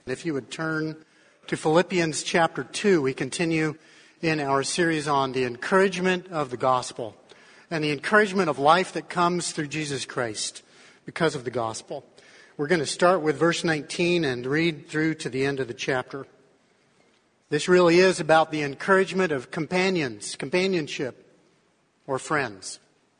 If you would turn to Philippians chapter 2, we continue in our series on the encouragement of the gospel and the encouragement of life that comes through Jesus Christ because of the gospel. We're going to start with verse 19 and read through to the end of the chapter. This really is about the encouragement of companionship, or friends.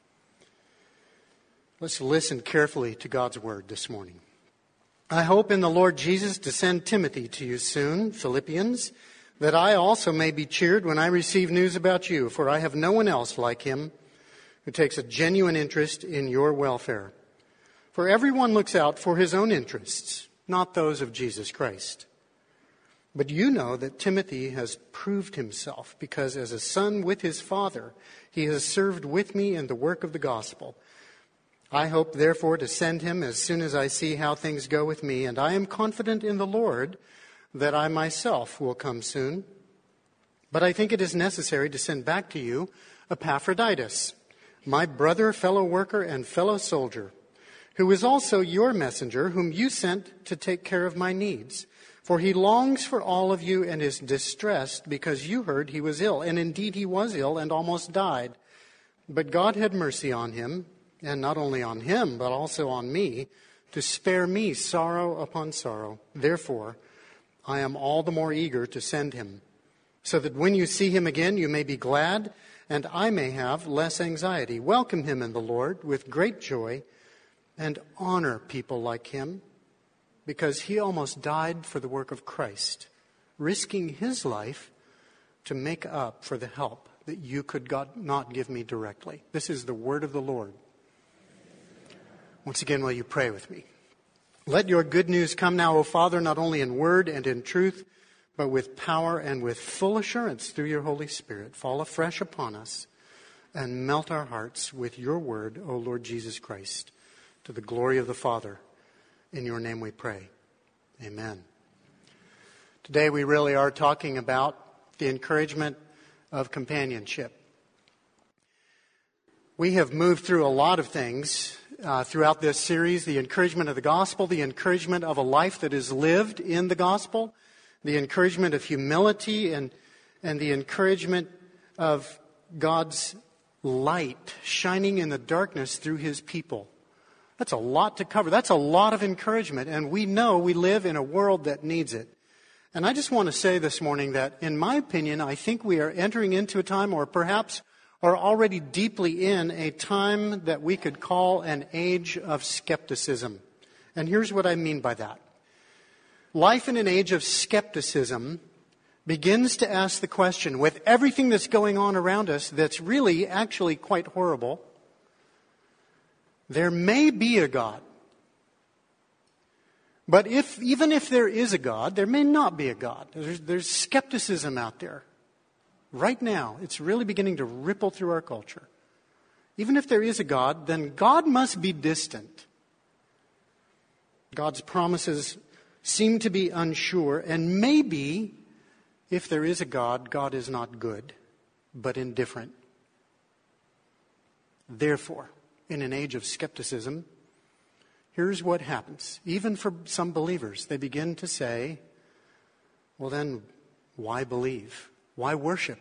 Let's listen carefully to God's word this morning. I hope in the Lord Jesus to send Timothy to you soon, Philippians, that I also may be cheered when I receive news about you, for I have no one else like him who takes a genuine interest in your welfare. For everyone looks out for his own interests, not those of Jesus Christ. But you know that Timothy has proved himself, because as a son with his father, he has served with me in the work of the gospel. I hope, therefore, to send him as soon as I see how things go with me, and I am confident in the Lord that I myself will come soon. But I think it is necessary to send back to you Epaphroditus, my brother, fellow worker, and fellow soldier, who is also your messenger, whom you sent to take care of my needs. For he longs for all of you and is distressed because you heard he was ill. And indeed he was ill and almost died. But God had mercy on him, and not only on him, but also on me, to spare me sorrow upon sorrow. Therefore, I am all the more eager to send him, so that when you see him again, you may be glad, and I may have less anxiety. Welcome him in the Lord with great joy, and honor people like him, because he almost died for the work of Christ, risking his life to make up for the help that you could not give me directly. This is the word of the Lord. Once again, will you pray with me? Let your good news come now, O Father, not only in word and in truth, but with power and with full assurance through your Holy Spirit. Fall afresh upon us and melt our hearts with your word, O Lord Jesus Christ, to the glory of the Father. In your name we pray. Amen. Today we really are talking about the encouragement of companionship. We have moved through a lot of things throughout this series: the encouragement of the gospel, the encouragement of a life that is lived in the gospel, the encouragement of humility, and the encouragement of God's light shining in the darkness through his people. That's a lot to cover. That's a lot of encouragement, and we know we live in a world that needs it. And I just want to say this morning that, in my opinion, I think we are entering into a time, or perhaps are already deeply in a time that we could call an age of skepticism. And here's what I mean by that. Life in an age of skepticism begins to ask the question, with everything that's going on around us that's really actually quite horrible, there may be a God. But even if there is a God, there may not be a God. There's skepticism out there. Right now, it's really beginning to ripple through our culture. Even if there is a God, then God must be distant. God's promises seem to be unsure, and maybe, if there is a God, God is not good, but indifferent. Therefore, in an age of skepticism, here's what happens. Even for some believers, they begin to say, well then, why believe? Why worship?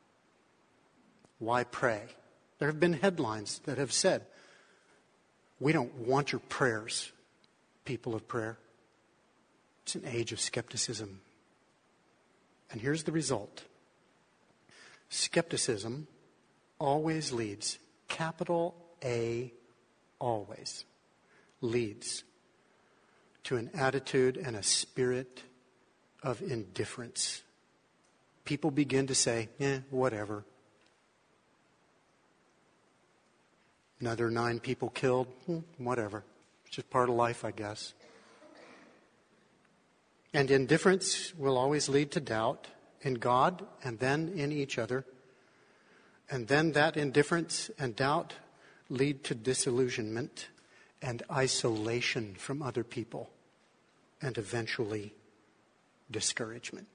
Why pray? There have been headlines that have said, we don't want your prayers, people of prayer. It's an age of skepticism. And here's the result. Skepticism always leads, capital A, always leads to an attitude and a spirit of indifference. People begin to say, whatever. Another 9 people killed, whatever. It's just part of life, I guess. And indifference will always lead to doubt in God and then in each other. And then that indifference and doubt lead to disillusionment and isolation from other people, and eventually discouragement.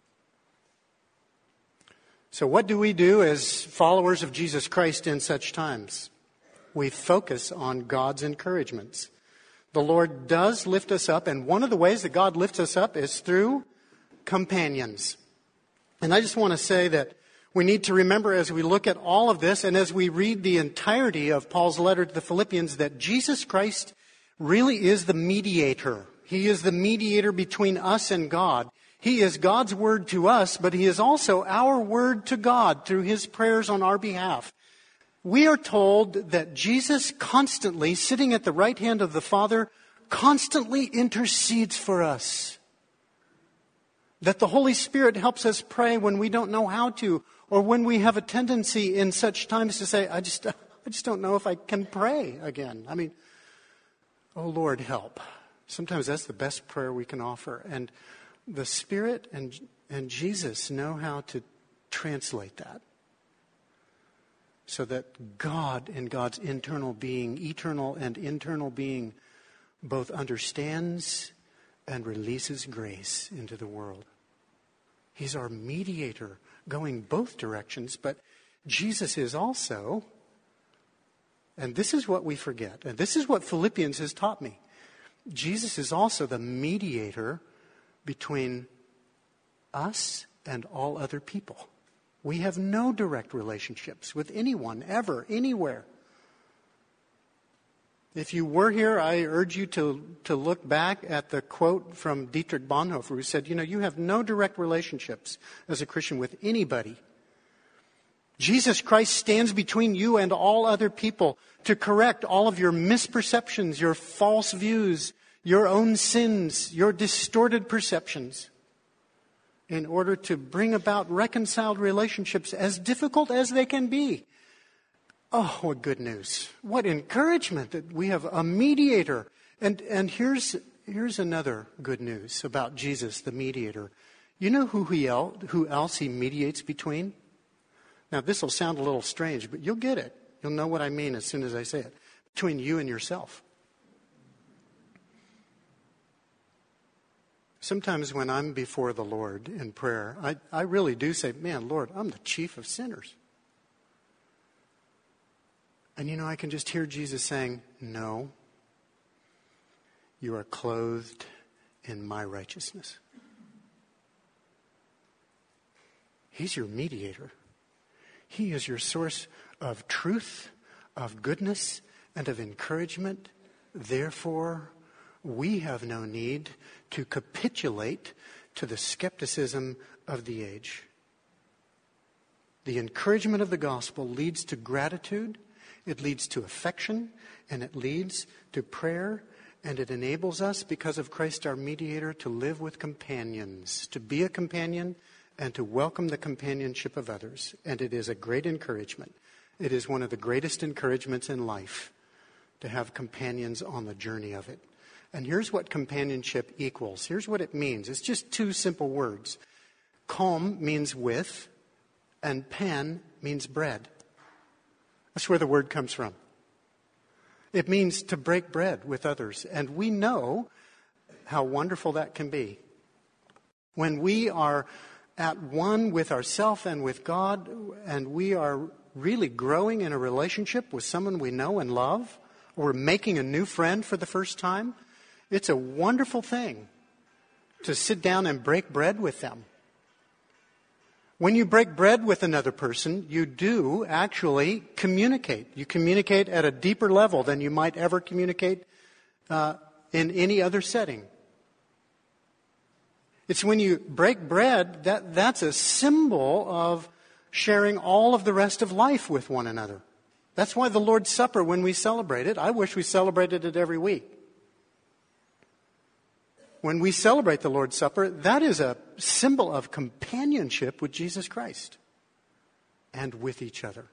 So what do we do as followers of Jesus Christ in such times? We focus on God's encouragements. The Lord does lift us up, and one of the ways that God lifts us up is through companions. And I just want to say that we need to remember as we look at all of this and as we read the entirety of Paul's letter to the Philippians that Jesus Christ really is the mediator. He is the mediator between us and God. He is God's word to us, but he is also our word to God through his prayers on our behalf. We are told that Jesus constantly, sitting at the right hand of the Father, constantly intercedes for us. That the Holy Spirit helps us pray when we don't know how to, or when we have a tendency in such times to say, I just don't know if I can pray again. I mean, oh Lord, help. Sometimes that's the best prayer we can offer. And the Spirit and Jesus know how to translate that. So that God and God's internal being, eternal and internal being, both understands and releases grace into the world. He's our mediator going both directions, but Jesus is also, and this is what we forget, and this is what Philippians has taught me, Jesus is also the mediator between us and all other people. We have no direct relationships with anyone, ever, anywhere. If you were here, I urge you to look back at the quote from Dietrich Bonhoeffer, who said, you have no direct relationships as a Christian with anybody. Jesus Christ stands between you and all other people to correct all of your misperceptions, your false views, your own sins, your distorted perceptions, in order to bring about reconciled relationships as difficult as they can be. Oh, what good news. What encouragement that we have a mediator. And here's another good news about Jesus, the mediator. You know who else he mediates between? Now, this will sound a little strange, but you'll get it. You'll know what I mean as soon as I say it. Between you and yourself. Sometimes when I'm before the Lord in prayer, I really do say, man, Lord, I'm the chief of sinners. And I can just hear Jesus saying, no, you are clothed in my righteousness. He's your mediator. He is your source of truth, of goodness, and of encouragement. Therefore, we have no need to capitulate to the skepticism of the age. The encouragement of the gospel leads to gratitude, it leads to affection, and it leads to prayer, and it enables us, because of Christ our mediator, to live with companions, to be a companion, and to welcome the companionship of others. And it is a great encouragement. It is one of the greatest encouragements in life to have companions on the journey of it. And here's what companionship equals. Here's what it means. It's just two simple words. Com means with, and pan means bread. That's where the word comes from. It means to break bread with others. And we know how wonderful that can be. When we are at one with ourselves and with God, and we are really growing in a relationship with someone we know and love, or making a new friend for the first time, it's a wonderful thing to sit down and break bread with them. When you break bread with another person, you do actually communicate. You communicate at a deeper level than you might ever communicate in any other setting. It's when you break bread, that's a symbol of sharing all of the rest of life with one another. That's why the Lord's Supper, when we celebrate it, I wish we celebrated it every week. When we celebrate the Lord's Supper, that is a symbol of companionship with Jesus Christ and with each other.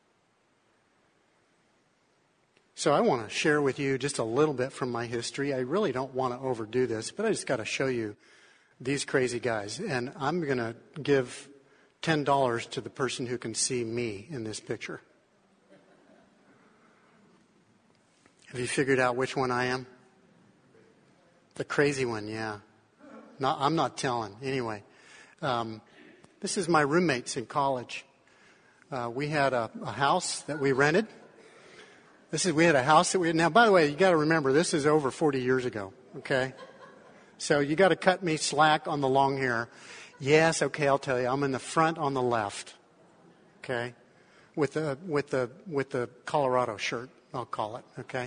So I want to share with you just a little bit from my history. I really don't want to overdo this, but I just got to show you these crazy guys. And I'm going to give $10 to the person who can see me in this picture. Have you figured out which one I am? The crazy one, yeah. No, I'm not telling. Anyway, this is my roommates in college. We had a house that we rented. We had a house that now, by the way, you got to remember, this is over 40 years ago, okay? So you got to cut me slack on the long hair. Yes, okay, I'll tell you. I'm in the front on the left, okay? With the Colorado shirt, I'll call it, okay?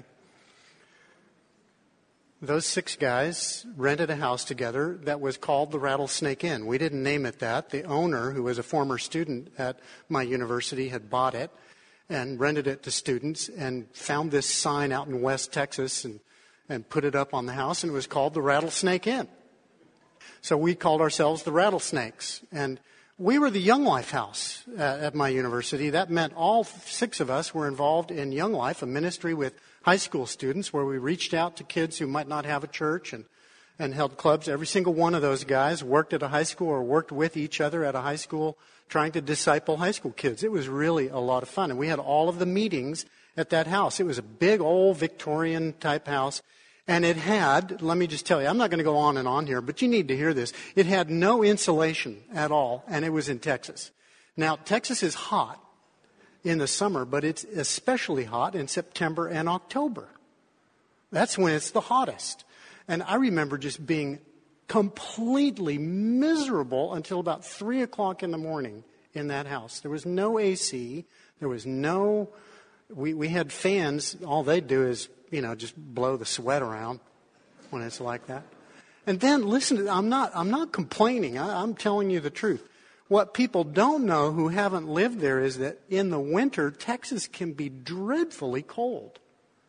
Those 6 guys rented a house together that was called the Rattlesnake Inn. We didn't name it that. The owner, who was a former student at my university, had bought it and rented it to students and found this sign out in West Texas and put it up on the house, and it was called the Rattlesnake Inn. So we called ourselves the Rattlesnakes. And we were the Young Life House at my university. That meant all 6 of us were involved in Young Life, a ministry with high school students where we reached out to kids who might not have a church and held clubs. Every single one of those guys worked at a high school or worked with each other at a high school trying to disciple high school kids. It was really a lot of fun. And we had all of the meetings at that house. It was a big old Victorian type house. And it had, let me just tell you, I'm not going to go on and on here, but you need to hear this. It had no insulation at all, and it was in Texas. Now, Texas is hot in the summer, but it's especially hot in September and October. That's when it's the hottest. And I remember just being completely miserable until about 3 o'clock in the morning in that house. There was no AC. There was no, we had fans. All they'd do is, just blow the sweat around when it's like that. And then listen, I'm not complaining. I'm telling you the truth. What people don't know who haven't lived there is that in the winter, Texas can be dreadfully cold.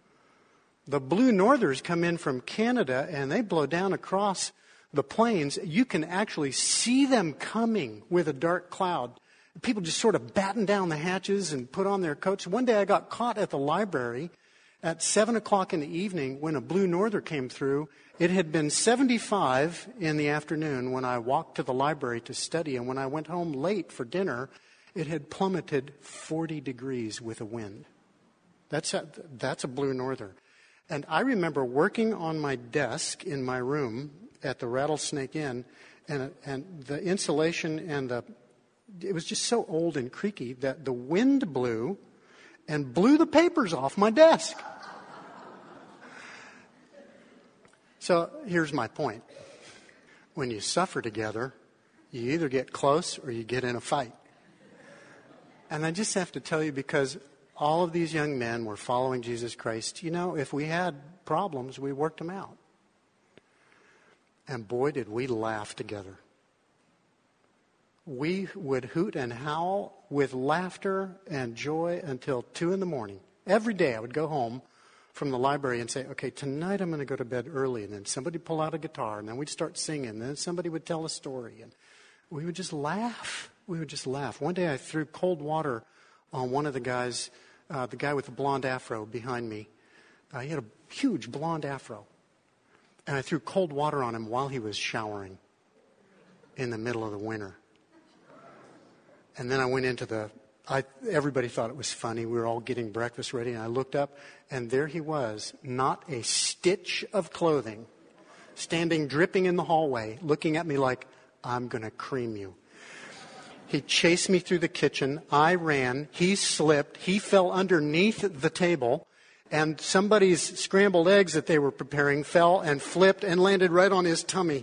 The blue northers come in from Canada and they blow down across the plains. You can actually see them coming with a dark cloud. People just sort of batten down the hatches and put on their coats. One day I got caught at the library at 7 o'clock in the evening when a blue norther came through. It had been 75 in the afternoon when I walked to the library to study, and when I went home late for dinner, it had plummeted 40 degrees with a wind. That's a blue norther. And I remember working on my desk in my room at the Rattlesnake Inn, and the insulation it was just so old and creaky that the wind blew and blew the papers off my desk. So here's my point. When you suffer together, you either get close or you get in a fight. And I just have to tell you, because all of these young men were following Jesus Christ, if we had problems, we worked them out. And boy, did we laugh together. We would hoot and howl with laughter and joy until 2 a.m. Every day I would go home from the library and say, okay, tonight I'm going to go to bed early. And then somebody pull out a guitar, and then we'd start singing. And then somebody would tell a story. And we would just laugh. One day I threw cold water on one of the guys, the guy with the blonde afro behind me. He had a huge blonde afro. And I threw cold water on him while he was showering in the middle of the winter. And then I went into everybody thought it was funny. We were all getting breakfast ready, and I looked up, and there he was, not a stitch of clothing, standing dripping in the hallway, looking at me like, I'm going to cream you. He chased me through the kitchen. I ran. He slipped. He fell underneath the table, and somebody's scrambled eggs that they were preparing fell and flipped and landed right on his tummy.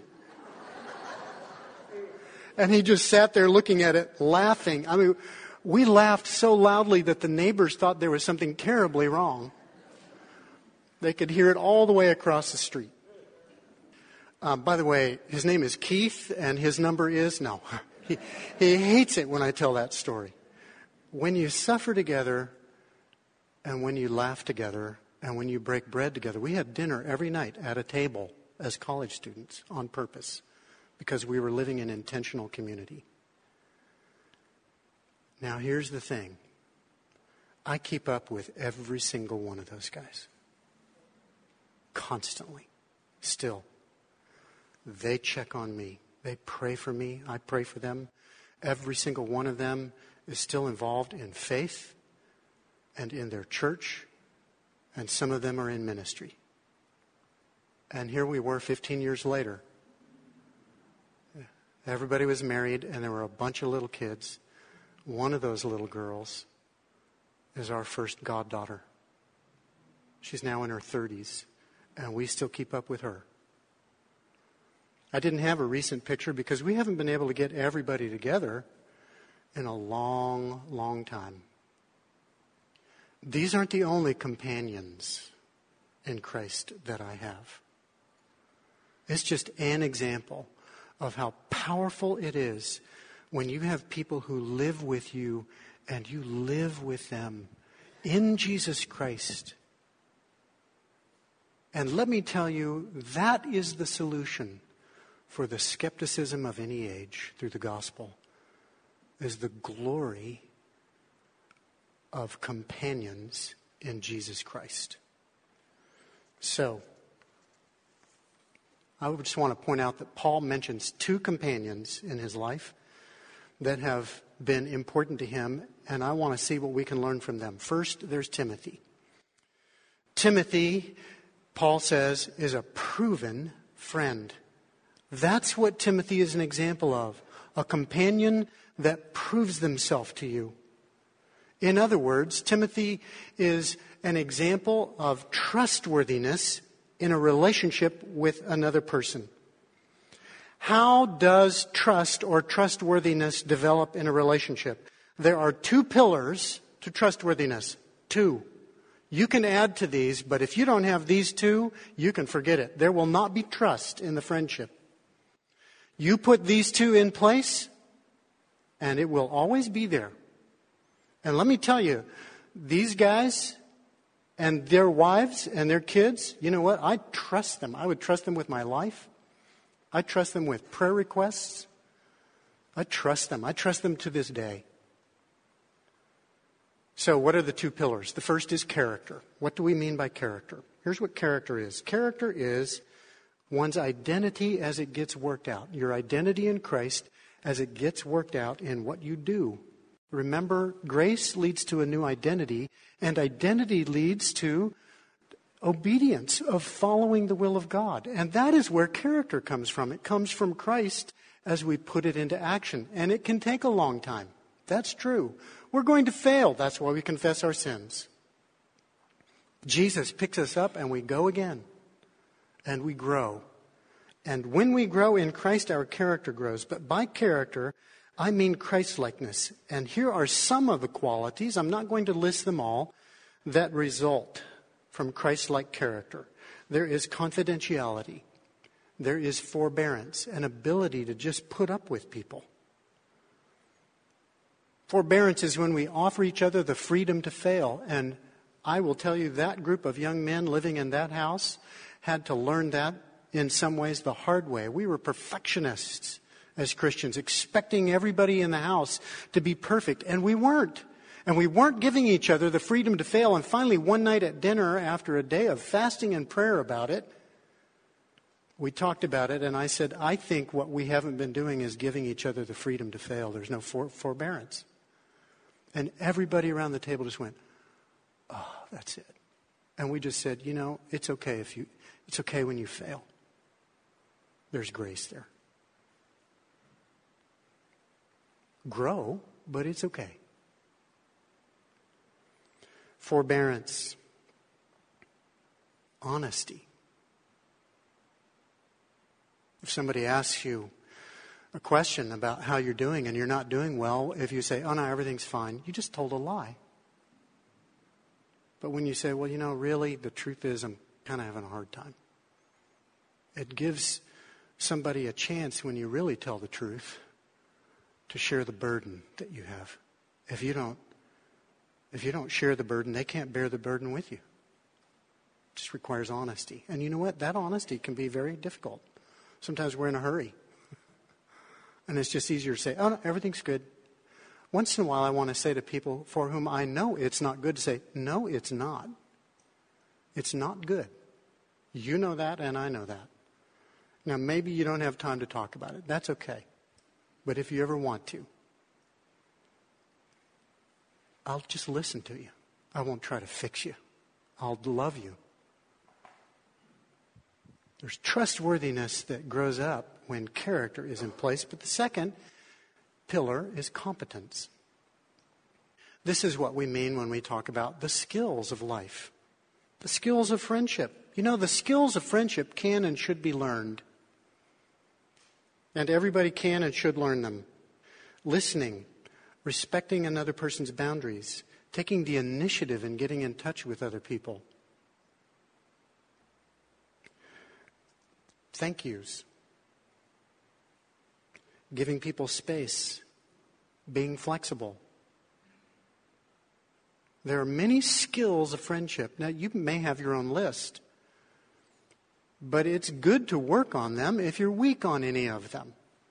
And he just sat there looking at it, laughing. I mean, we laughed so loudly that the neighbors thought there was something terribly wrong. They could hear it all the way across the street. By the way, his name is Keith, and his number is... No, he hates it when I tell that story. When you suffer together, and when you laugh together, and when you break bread together. We had dinner every night at a table as college students on purpose, because we were living in intentional community. Now, here's the thing. I keep up with every single one of those guys. Constantly. Still. They check on me. They pray for me. I pray for them. Every single one of them is still involved in faith and in their church, and some of them are in ministry. And here we were 15 years later. Everybody was married, and there were a bunch of little kids. One of those little girls is our first goddaughter. She's now in her 30s, and we still keep up with her. I didn't have a recent picture because we haven't been able to get everybody together in a long, long time. These aren't the only companions in Christ that I have. It's just an example of how powerful it is when you have people who live with you and you live with them in Jesus Christ. And let me tell you, that is the solution for the skepticism of any age through the gospel, is the glory of companions in Jesus Christ. So, I would just want to point out that Paul mentions two companions in his life that have been important to him, and I want to see what we can learn from them. First, there's Timothy. Timothy, Paul says, is a proven friend. That's what Timothy is an example of, a companion that proves themselves to you. In other words, Timothy is an example of trustworthiness in a relationship with another person. How does trust or trustworthiness develop in a relationship? There are two pillars to trustworthiness. Two. You can add to these, but if you don't have these two, you can forget it. There will not be trust in the friendship. You put these two in place, and it will always be there. And let me tell you, these guys and their wives and their kids, you know what? I trust them. I would trust them with my life. I trust them with prayer requests. I trust them. I trust them to this day. So what are the two pillars? The first is character. What do we mean by character? Here's what character is. Character is one's identity as it gets worked out. Your identity in Christ as it gets worked out in what you do. Remember, grace leads to a new identity, and identity leads to obedience of following the will of God. And that is where character comes from. It comes from Christ as we put it into action. And it can take a long time. That's true. We're going to fail. That's why we confess our sins. Jesus picks us up and we go again. And we grow. And when we grow in Christ, our character grows. But by character, I mean Christ-likeness. And here are some of the qualities, I'm not going to list them all, that result from Christ-like character. There is confidentiality. There is forbearance, an ability to just put up with people. Forbearance is when we offer each other the freedom to fail. And I will tell you, that group of young men living in that house had to learn that in some ways the hard way. We were perfectionists as Christians, expecting everybody in the house to be perfect. And we weren't. And we weren't giving each other the freedom to fail. And finally, one night at dinner, after a day of fasting and prayer about it, we talked about it. And I said, I think what we haven't been doing is giving each other the freedom to fail. There's no forbearance. And everybody around the table just went, oh, that's it. And we just said, you know, it's okay it's okay when you fail. There's grace there. Grow, but it's okay. Forbearance. Honesty. If somebody asks you a question about how you're doing and you're not doing well, if you say, oh no, everything's fine, you just told a lie. But when you say, well, you know, really, the truth is I'm kind of having a hard time. It gives somebody a chance when you really tell the truth to share the burden that you have. If you don't share the burden, they can't bear the burden with you. It just requires honesty. And you know what? That honesty can be very difficult. Sometimes we're in a hurry. And it's just easier to say, oh, no, everything's good. Once in a while, I want to say to people for whom I know it's not good to say, no, it's not. It's not good. You know that, and I know that. Now, maybe you don't have time to talk about it. That's okay. But if you ever want to, I'll just listen to you. I won't try to fix you. I'll love you. There's trustworthiness that grows up when character is in place. But the second pillar is competence. This is what we mean when we talk about the skills of life. The skills of friendship. You know, the skills of friendship can and should be learned. And everybody can and should learn them. Listening, respecting another person's boundaries, taking the initiative in getting in touch with other people. Thank yous. Giving people space. Being flexible. There are many skills of friendship. Now, you may have your own list. But it's good to work on them if you're weak on any of them.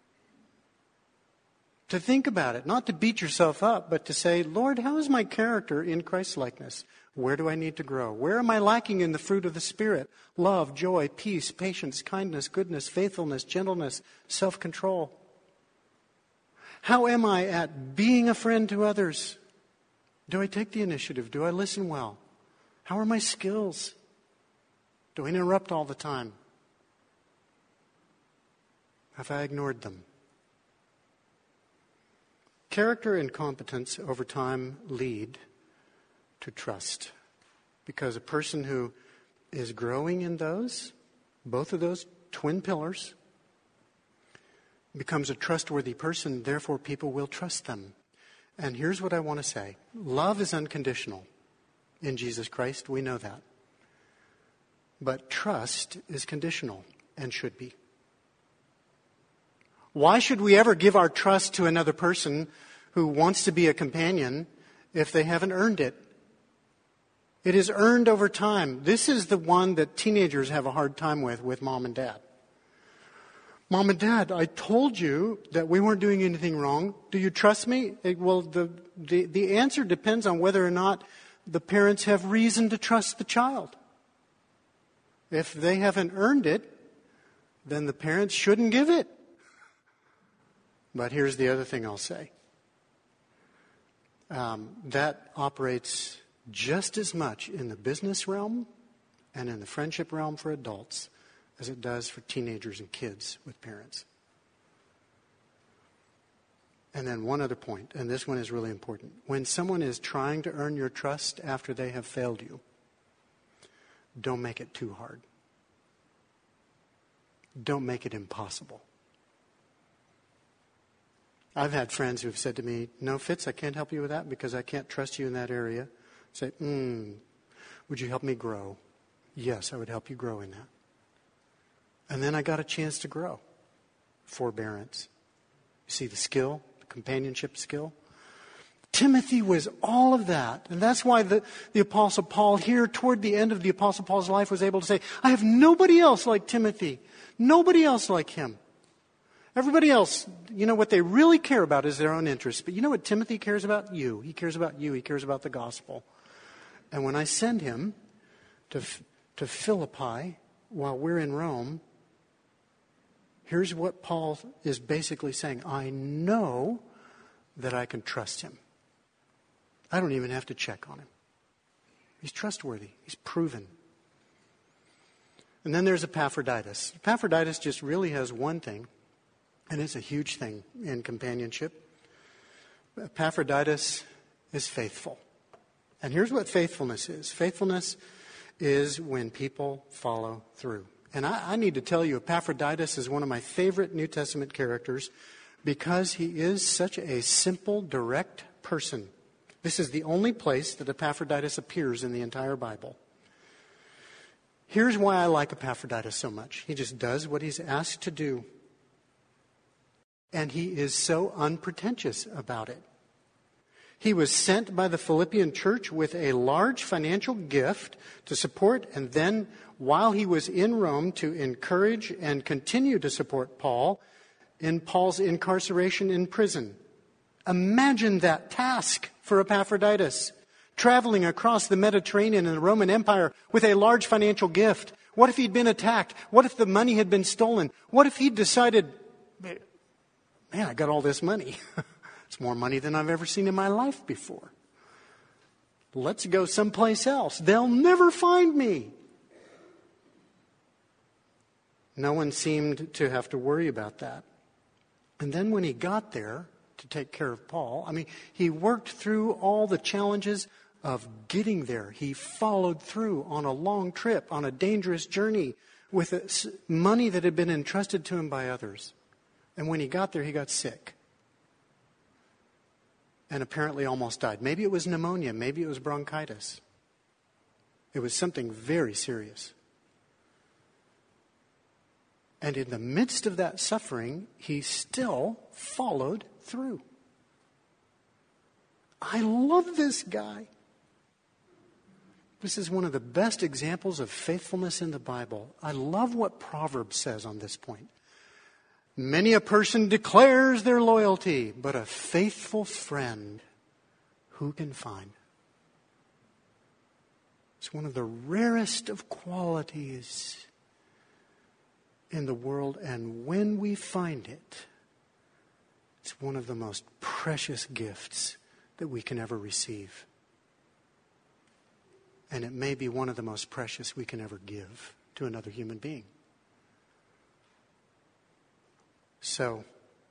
To think about it, not to beat yourself up, but to say, Lord, how is my character in Christ-likeness? Where do I need to grow? Where am I lacking in the fruit of the Spirit? Love, joy, peace, patience, kindness, goodness, faithfulness, gentleness, self-control. How am I at being a friend to others? Do I take the initiative? Do I listen well? How are my skills? Do I interrupt all the time? Have I ignored them? Character and competence over time lead to trust. Because a person who is growing in those, both of those twin pillars, becomes a trustworthy person, therefore people will trust them. And here's what I want to say. Love is unconditional in Jesus Christ. We know that. But trust is conditional and should be. Why should we ever give our trust to another person who wants to be a companion if they haven't earned it? It is earned over time. This is the one that teenagers have a hard time with mom and dad. Mom and Dad, I told you that we weren't doing anything wrong. Do you trust me? Well, the answer depends on whether or not the parents have reason to trust the child. If they haven't earned it, then the parents shouldn't give it. But here's the other thing I'll say. That operates just as much in the business realm and in the friendship realm for adults as it does for teenagers and kids with parents. And then one other point, and this one is really important. When someone is trying to earn your trust after they have failed you, don't make it too hard. Don't make it impossible. I've had friends who have said to me, no, Fitz, I can't help you with that because I can't trust you in that area. Say, would you help me grow? Yes, I would help you grow in that. And then I got a chance to grow. Forbearance. You see the skill, the companionship skill? Timothy was all of that. And that's why the Apostle Paul here toward the end of the Apostle Paul's life was able to say, I have nobody else like Timothy. Nobody else like him. Everybody else, you know, what they really care about is their own interests. But you know what Timothy cares about? You. He cares about you. He cares about the gospel. And when I send him to Philippi while we're in Rome, here's what Paul is basically saying. I know that I can trust him. I don't even have to check on him. He's trustworthy. He's proven. And then there's Epaphroditus. Epaphroditus just really has one thing, and it's a huge thing in companionship. Epaphroditus is faithful. And here's what faithfulness is. Faithfulness is when people follow through. And I need to tell you, Epaphroditus is one of my favorite New Testament characters because he is such a simple, direct person. This is the only place that Epaphroditus appears in the entire Bible. Here's why I like Epaphroditus so much. He just does what he's asked to do. And he is so unpretentious about it. He was sent by the Philippian church with a large financial gift to support, and then while he was in Rome to encourage and continue to support Paul in Paul's incarceration in prison. Imagine that task for Epaphroditus, traveling across the Mediterranean and the Roman Empire with a large financial gift. What if he'd been attacked? What if the money had been stolen? What if he'd decided, man, I got all this money. It's more money than I've ever seen in my life before. Let's go someplace else. They'll never find me. No one seemed to have to worry about that. And then when he got there to take care of Paul, he worked through all the challenges of getting there. He followed through on a long trip, on a dangerous journey with money that had been entrusted to him by others. And when he got there, he got sick. And apparently almost died. Maybe it was pneumonia. Maybe it was bronchitis. It was something very serious. And in the midst of that suffering, he still followed through. I love this guy. This is one of the best examples of faithfulness in the Bible. I love what Proverbs says on this point. Many a person declares their loyalty, but a faithful friend who can find? It's one of the rarest of qualities in the world, and when we find it, it's one of the most precious gifts that we can ever receive. And it may be one of the most precious we can ever give to another human being. So,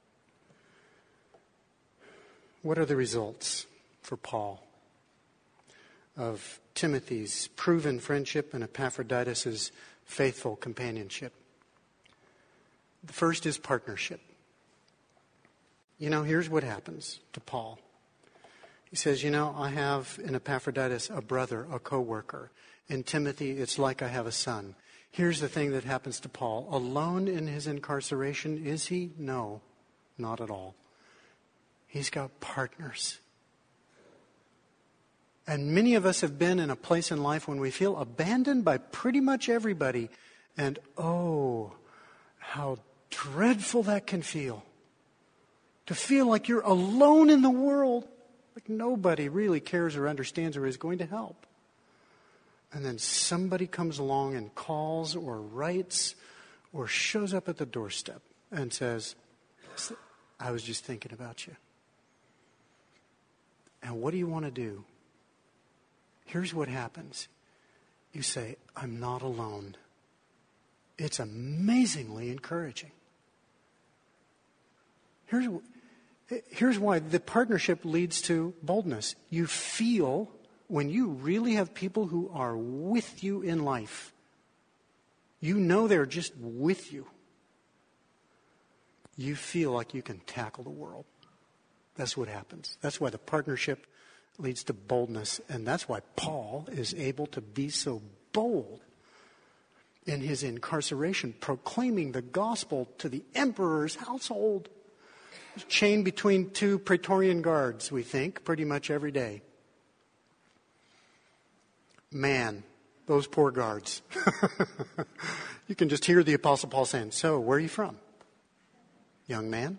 what are the results for Paul of Timothy's proven friendship and Epaphroditus' faithful companionship? The first is partnership. You know, here's what happens to Paul. He says, I have in Epaphroditus a brother, a co-worker. In Timothy, it's like I have a son. Here's the thing that happens to Paul. Alone in his incarceration, is he? No, not at all. He's got partners. And many of us have been in a place in life when we feel abandoned by pretty much everybody. And oh, how dreadful that can feel. To feel like you're alone in the world. Like nobody really cares or understands or is going to help. And then somebody comes along and calls or writes or shows up at the doorstep and says, I was just thinking about you. And what do you want to do? Here's what happens. You say, I'm not alone. It's amazingly encouraging. Here's why the partnership leads to boldness. You feel, when you really have people who are with you in life, you know they're just with you. You feel like you can tackle the world. That's what happens. That's why the partnership leads to boldness. And that's why Paul is able to be so bold in his incarceration, proclaiming the gospel to the emperor's household. Chained between two Praetorian guards, we think, pretty much every day. Man, those poor guards. You can just hear the Apostle Paul saying, so, where are you from? Young man?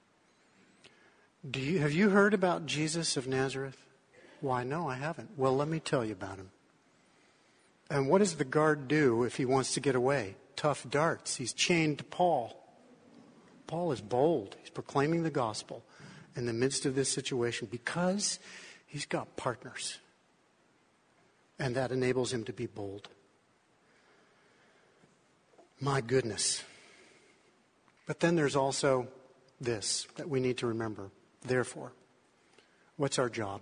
Have you heard about Jesus of Nazareth? Why, no, I haven't. Well, let me tell you about him. And what does the guard do if he wants to get away? Tough darts. He's chained to Paul. Paul is bold. He's proclaiming the gospel in the midst of this situation because he's got partners. And that enables him to be bold. My goodness. But then there's also this that we need to remember. Therefore, what's our job?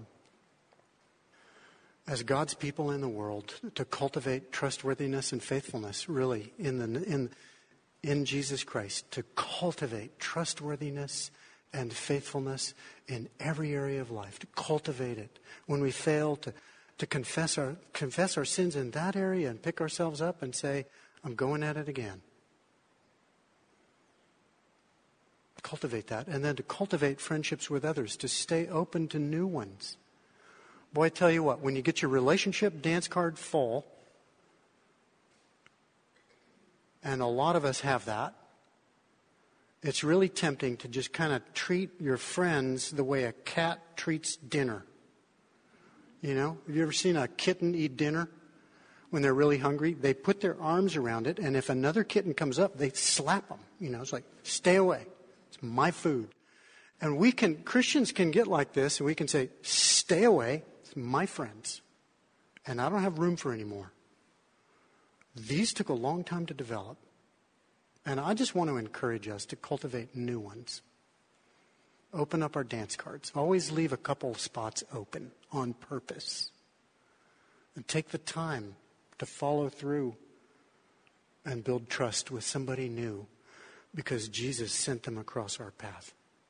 As God's people in the world, to cultivate trustworthiness and faithfulness, really, in Jesus Christ, to cultivate trustworthiness and faithfulness in every area of life, to cultivate it. When we fail, to confess our sins in that area and pick ourselves up and say, I'm going at it again. Cultivate that. And then to cultivate friendships with others, to stay open to new ones. Boy, I tell you what, when you get your relationship dance card full, and a lot of us have that, it's really tempting to just kind of treat your friends the way a cat treats dinner. You know, have you ever seen a kitten eat dinner when they're really hungry? They put their arms around it, and if another kitten comes up, they slap them. You know, it's like, stay away. It's my food. And Christians can get like this, and we can say, stay away. It's my friends. And I don't have room for any more. These took a long time to develop. And I just want to encourage us to cultivate new ones. Open up our dance cards. Always leave a couple of spots open on purpose. And take the time to follow through and build trust with somebody new because Jesus sent them across our path.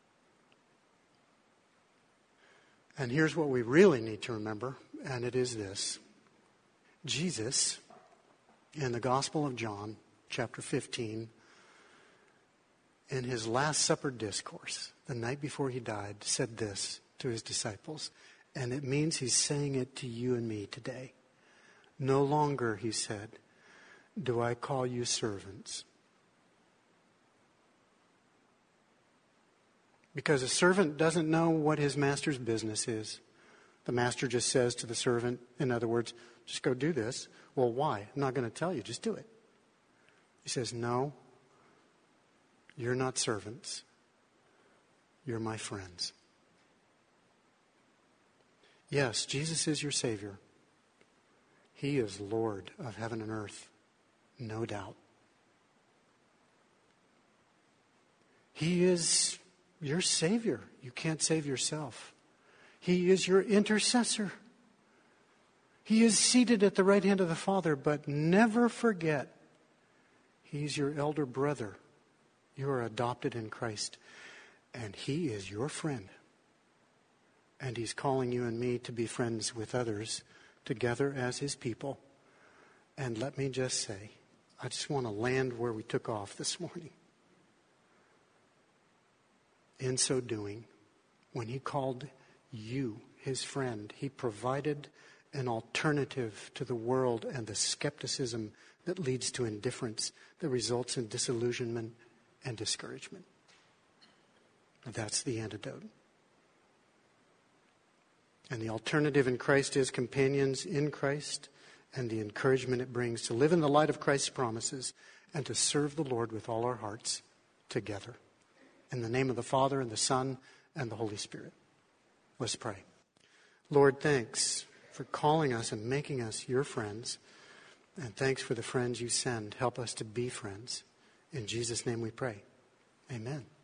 And here's what we really need to remember, and it is this. Jesus, in the Gospel of John, chapter 15, in his Last Supper discourse, the night before he died, said this to his disciples. And it means he's saying it to you and me today. No longer, he said, do I call you servants. Because a servant doesn't know what his master's business is. The master just says to the servant, in other words, just go do this. Well, why? I'm not going to tell you, just do it. He says, no, you're not servants. You're my friends. Yes, Jesus is your Savior. He is Lord of heaven and earth, no doubt. He is your Savior. You can't save yourself. He is your intercessor. He is seated at the right hand of the Father, but never forget, He's your elder brother. You are adopted in Christ, and He is your friend. And He's calling you and me to be friends with others together as His people. And let me just say, I just want to land where we took off this morning. In so doing, when He called you His friend, He provided an alternative to the world and the skepticism that leads to indifference, that results in disillusionment and discouragement. That's the antidote. And the alternative in Christ is companions in Christ and the encouragement it brings to live in the light of Christ's promises and to serve the Lord with all our hearts together. In the name of the Father and the Son and the Holy Spirit. Let's pray. Lord, thanks for calling us and making us your friends. And thanks for the friends you send. Help us to be friends. In Jesus' name we pray. Amen.